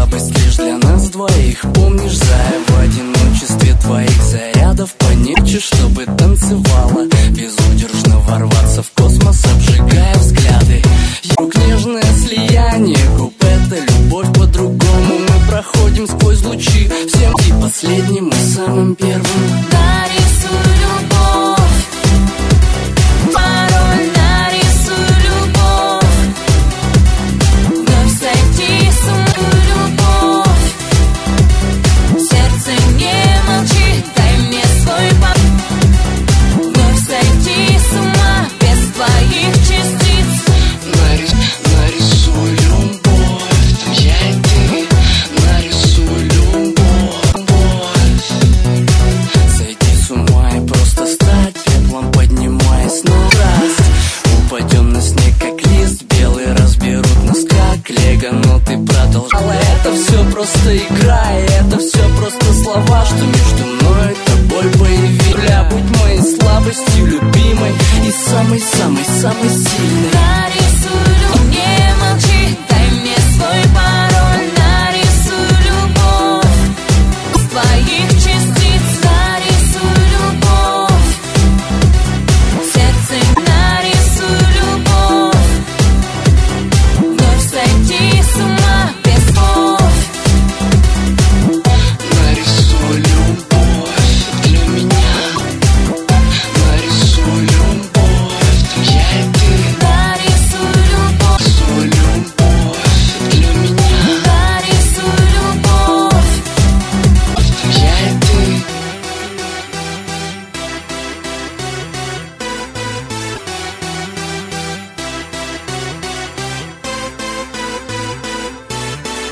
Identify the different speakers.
Speaker 1: слабость лишь для нас двоих. Помнишь, зая, в одиночестве твоих зарядов по ночи, чтобы танцевала, безудержно ворваться в космос, обжигая взгляды. Юг, нежное слияние губ, это любовь по-другому. Мы проходим сквозь лучи, всем и последним, и самым первым.
Speaker 2: Нарисуй любовь, порой нарисуй любовь, вновь сойти с ума любовь. Сердце не молчит, дай мне свой вновь сойти с ума без твоих частиц.
Speaker 1: Нарисуй любовь, там я и ты. Нарисуй любовь, сойти с ума и просто стать пеплом, поднимаясь на страсть. Упадем на снег, как лист белый, разберут нас как лего. Но ты продолжала, это все просто игра, и это все просто слова, что между мной и тобой появились. Будь моей слабостью любимой и самой-самой-самой сильной.